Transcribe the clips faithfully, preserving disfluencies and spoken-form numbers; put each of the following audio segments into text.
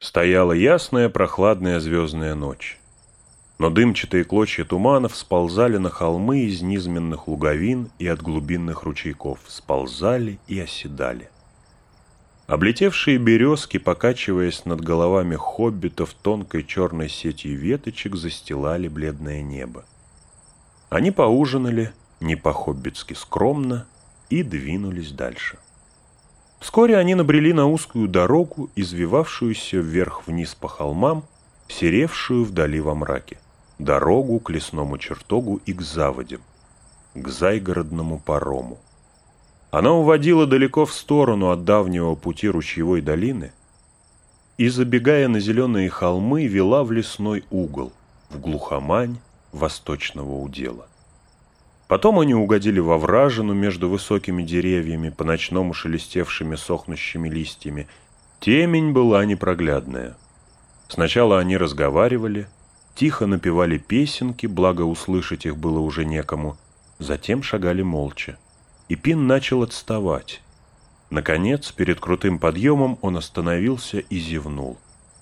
Стояла ясная прохладная звездная ночь, но дымчатые клочья туманов сползали на холмы из низменных луговин и от глубинных ручейков, сползали и оседали. Облетевшие березки, покачиваясь над головами хоббитов тонкой черной сетью веточек, застилали бледное небо. Они поужинали, не по-хоббитски скромно, и двинулись дальше. Вскоре они набрели на узкую дорогу, извивавшуюся вверх-вниз по холмам, серевшую вдали во мраке. Дорогу к лесному чертогу и к заводям, к Зайгородному парому. Она уводила далеко в сторону от давнего пути ручьевой долины и, забегая на зеленые холмы, вела в лесной угол, в глухомань восточного удела. Потом они угодили во вражину между высокими деревьями, по-ночному шелестевшими сохнущими листьями. Темень была непроглядная. Сначала они разговаривали, тихо напевали песенки, благо услышать их было уже некому, затем шагали молча. И Пин начал отставать. Наконец, перед крутым подъемом он остановился и зевнул.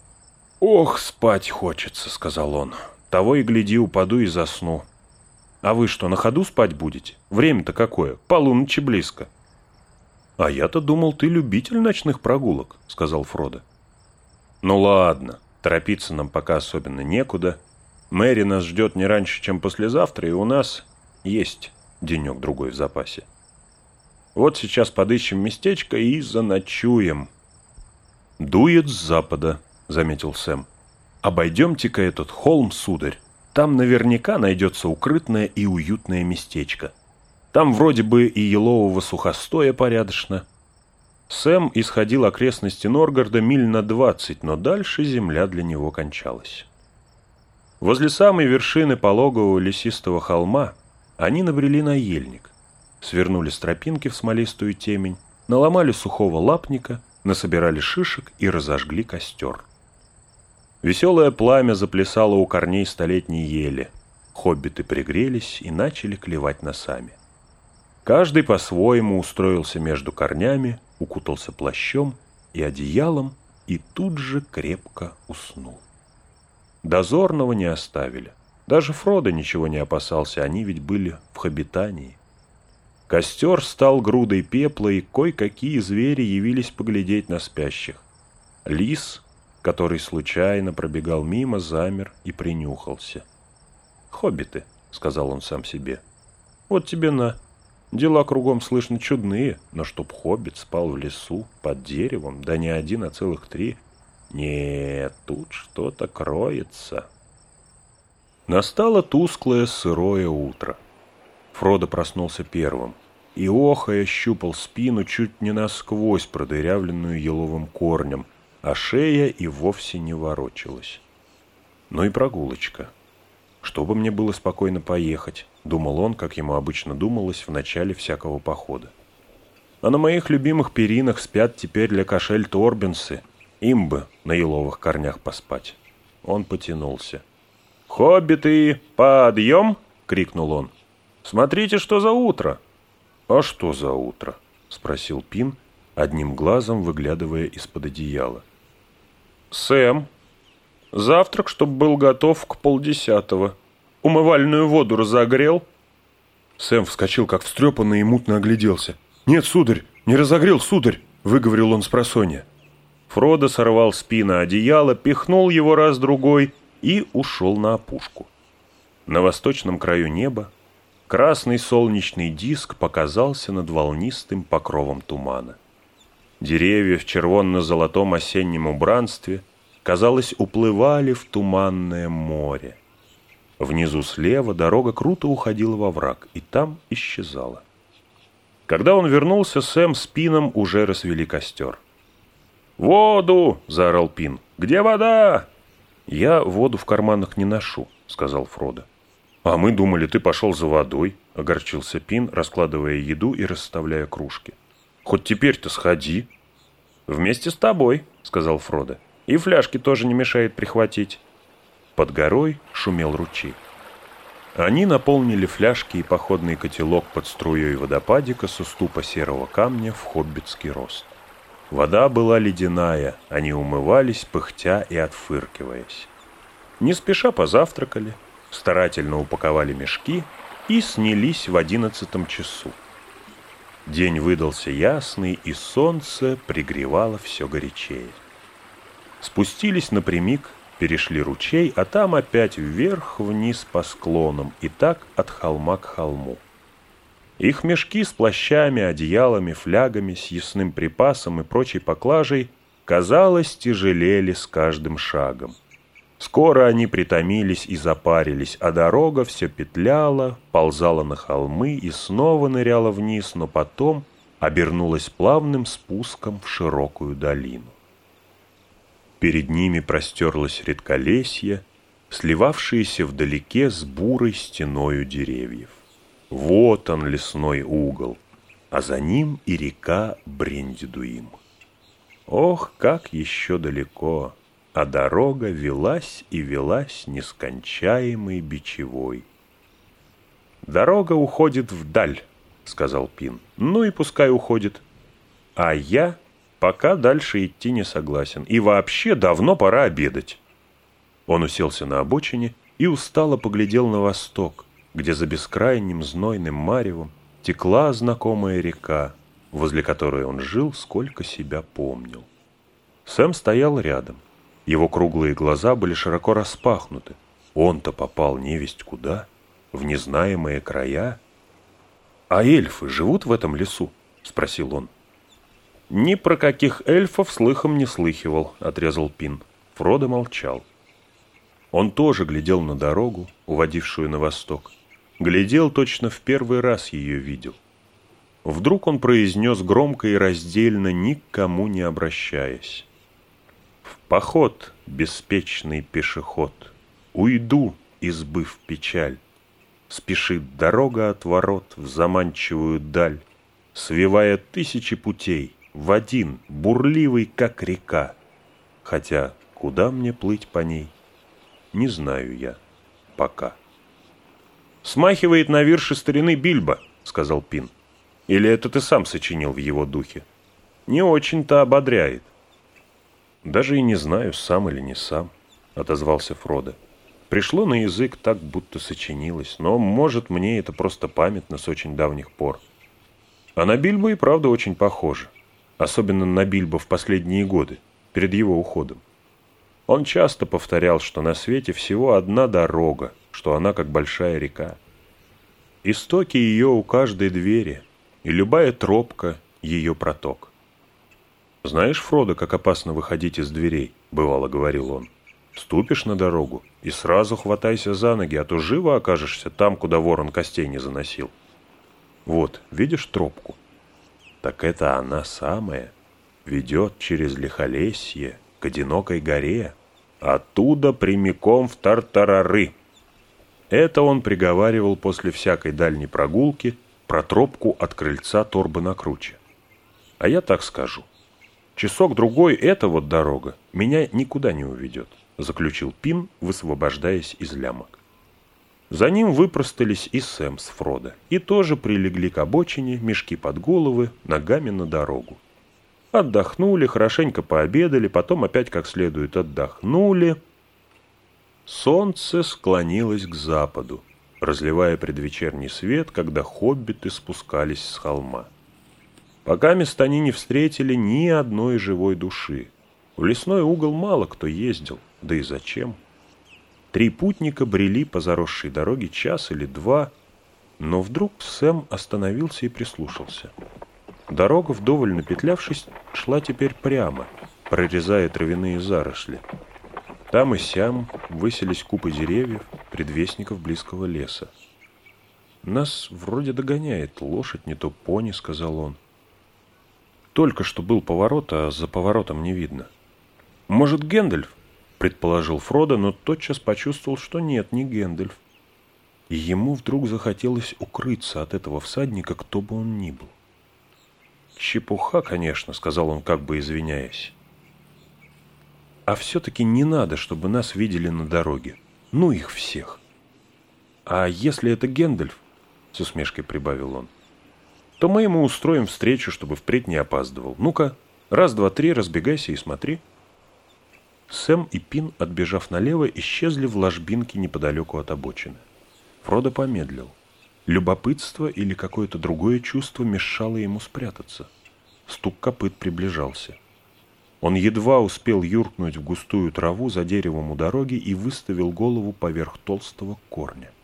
«Ох, спать хочется», — сказал он. «Того и гляди, упаду и засну». «А вы что, на ходу спать будете? Время-то какое? Полуночи близко». «А я-то думал, ты любитель ночных прогулок», — сказал Фродо. «Ну ладно, торопиться нам пока особенно некуда. Мэри нас ждет не раньше, чем послезавтра, и у нас есть денек-другой в запасе. Вот сейчас подыщем местечко и заночуем». «Дует с запада», — заметил Сэм. «Обойдемте-ка этот холм, сударь. Там наверняка найдется укрытное и уютное местечко. Там вроде бы и елового сухостоя порядочно». Сэм исходил окрестности Норгарда миль на двадцать, но дальше земля для него кончалась. Возле самой вершины пологового лесистого холма они набрели на ельник, свернули с тропинки в смолистую темень, наломали сухого лапника, насобирали шишек и разожгли костер. Веселое пламя заплясало у корней столетней ели. Хоббиты пригрелись и начали клевать носами. Каждый по-своему устроился между корнями, укутался плащом и одеялом и тут же крепко уснул. Дозорного не оставили. Даже Фродо ничего не опасался, они ведь были в хоббитании. Костер стал грудой пепла, и кой-какие звери явились поглядеть на спящих. Лис, который случайно пробегал мимо, замер и принюхался. «Хоббиты», — сказал он сам себе, — «вот тебе на. Дела кругом слышно чудные, но чтоб хоббит спал в лесу, под деревом, да не один, а целых три. Нет, тут что-то кроется». Настало тусклое сырое утро. Фродо проснулся первым и, охая, щупал спину, чуть не насквозь продырявленную еловым корнем, а шея и вовсе не ворочалась. Ну и прогулочка. Чтобы мне было спокойно поехать, думал он, как ему обычно думалось в начале всякого похода. А на моих любимых перинах спят теперь лекошель торбинсы, им бы на еловых корнях поспать. Он потянулся. «Хоббиты, подъем!» — крикнул он. «Смотрите, что за утро!» «А что за утро?» — спросил Пин, одним глазом выглядывая из-под одеяла. «Сэм, завтрак, чтоб был готов к полдесятого. Умывальную воду разогрел?» Сэм вскочил, как встрепанный, и мутно огляделся. «Нет, сударь, не разогрел, сударь!» — выговорил он спросонья. Фродо сорвал с Пина одеяло, пихнул его раз-другой и ушел на опушку. На восточном краю неба красный солнечный диск показался над волнистым покровом тумана. Деревья в червонно-золотом осеннем убранстве, казалось, уплывали в туманное море. Внизу слева дорога круто уходила во враг, и там исчезала. Когда он вернулся, Сэм с Пином уже развели костер. «Воду!» — заорал Пин. «Где вода?» «Я воду в карманах не ношу», — сказал Фродо. «А мы думали, ты пошел за водой», — огорчился Пин, раскладывая еду и расставляя кружки. «Хоть теперь-то сходи». «Вместе с тобой», — сказал Фродо. «И фляжки тоже не мешает прихватить». Под горой шумел ручей. Они наполнили фляжки и походный котелок под струей водопадика с уступа серого камня в хоббитский рост. Вода была ледяная, они умывались, пыхтя и отфыркиваясь. Не спеша позавтракали, старательно упаковали мешки и снялись в одиннадцатом часу. День выдался ясный, и солнце пригревало все горячее. Спустились напрямик, перешли ручей, а там опять вверх-вниз по склонам, и так от холма к холму. Их мешки с плащами, одеялами, флягами, с ясным припасом и прочей поклажей, казалось, тяжелели с каждым шагом. Скоро они притомились и запарились, а дорога все петляла, ползала на холмы и снова ныряла вниз, но потом обернулась плавным спуском в широкую долину. Перед ними простерлось редколесье, сливавшееся вдалеке с бурой стеною деревьев. Вот он, лесной угол, а за ним и река Брендидуим. Ох, как еще далеко! А дорога велась и велась нескончаемой бичевой. «Дорога уходит вдаль», — сказал Пин. «Ну и пускай уходит. А я пока дальше идти не согласен. И вообще давно пора обедать». Он уселся на обочине и устало поглядел на восток, где за бескрайним знойным маревом текла знакомая река, возле которой он жил, сколько себя помнил. Сэм стоял рядом. Его круглые глаза были широко распахнуты. Он-то попал невесть куда, в незнаемые края. «А эльфы живут в этом лесу?» — спросил он. «Ни про каких эльфов слыхом не слыхивал», — отрезал Пин. Фродо молчал. Он тоже глядел на дорогу, уводившую на восток. Глядел, точно в первый раз ее видел. Вдруг он произнес громко и раздельно, никому не обращаясь: «В поход, беспечный пешеход, уйду, избыв печаль. Спешит дорога от ворот в заманчивую даль, свивая тысячи путей в один, бурливый, как река. Хотя куда мне плыть по ней, не знаю я пока». «Смахивает на вирши старины Бильбо», — сказал Пин. «Или это ты сам сочинил в его духе? Не очень-то ободряет». «Даже и не знаю, сам или не сам», — отозвался Фродо. «Пришло на язык так, будто сочинилось, но, может, мне это просто памятно с очень давних пор. А на Бильбо и правда очень похоже, особенно на Бильбо в последние годы, перед его уходом. Он часто повторял, что на свете всего одна дорога, что она как большая река. Истоки ее у каждой двери, и любая тропка — ее проток. «Знаешь, Фродо, как опасно выходить из дверей?» — бывало говорил он. «Ступишь на дорогу и сразу хватайся за ноги, а то живо окажешься там, куда ворон костей не заносил. Вот, видишь тропку? Так это она самая. Ведет через лихолесье к одинокой горе, оттуда прямиком в Тартарары». Это он приговаривал после всякой дальней прогулки про тропку от крыльца торбы на круче. А я так скажу. Часок-другой эта вот дорога меня никуда не уведет, заключил Пин, высвобождаясь из лямок. За ним выпростались и Сэм с Фродо, и тоже прилегли к обочине, мешки под головы, ногами на дорогу. Отдохнули, хорошенько пообедали, потом опять как следует отдохнули. Солнце склонилось к западу, разливая предвечерний свет, когда хоббиты спускались с холма. Пока мест они не встретили ни одной живой души. В лесной угол мало кто ездил, да и зачем. Три путника брели по заросшей дороге час или два, но вдруг Сэм остановился и прислушался. Дорога, вдоволь напетлявшись, шла теперь прямо, прорезая травяные заросли. Там и сям высились купы деревьев, предвестников близкого леса. «Нас вроде догоняет лошадь, не то пони», — сказал он. «Только что был поворот, а за поворотом не видно». «Может, Гэндальф?» — предположил Фродо, но тотчас почувствовал, что нет, не Гэндальф. И ему вдруг захотелось укрыться от этого всадника, кто бы он ни был. «Чепуха, конечно», — сказал он, как бы извиняясь. «А все-таки не надо, чтобы нас видели на дороге. Ну их всех». «А если это Гэндальф?» — с усмешкой прибавил он. «То мы ему устроим встречу, чтобы впредь не опаздывал. Ну-ка, Раз, два, три, разбегайся и смотри. Сэм и Пин, отбежав налево, исчезли в ложбинке неподалеку от обочины. Фродо помедлил. Любопытство или какое-то другое чувство мешало ему спрятаться. Стук копыт приближался. Он едва успел юркнуть в густую траву за деревом у дороги и выставил голову поверх толстого корня.